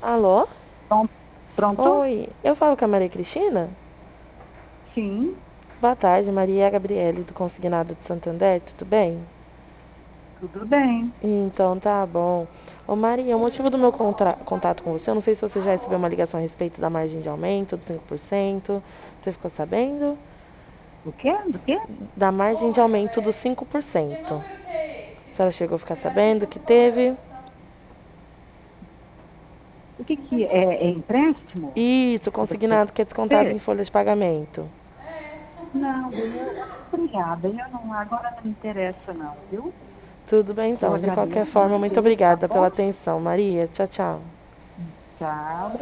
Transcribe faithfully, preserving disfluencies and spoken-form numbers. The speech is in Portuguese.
Alô? Pron- Pronto? Oi, eu falo com a Maria Cristina? Sim, Boa tarde, Maria Gabriele do Consignado de Santander, tudo bem? tudo bem. Então tá bom. Ô Maria, o motivo do meu contra- contato com você, eu não sei se você já recebeu uma ligação a respeito da margem de aumento dos cinco por cento. Você ficou sabendo? Do quê? Do quê? Da margem de aumento dos cinco por cento. A senhora chegou a ficar sabendo que teve? O que que é? É empréstimo Isso, que você consignado que é descontado em fez? folha de pagamento. Não, eu, eu dei uma olhada. Eu não, agora não me interessa não, viu? Tudo bem Eu então, de qualquer agradeço forma, muito você, tá obrigada pela bom? atenção, Maria. Tchau, tchau. Tchau.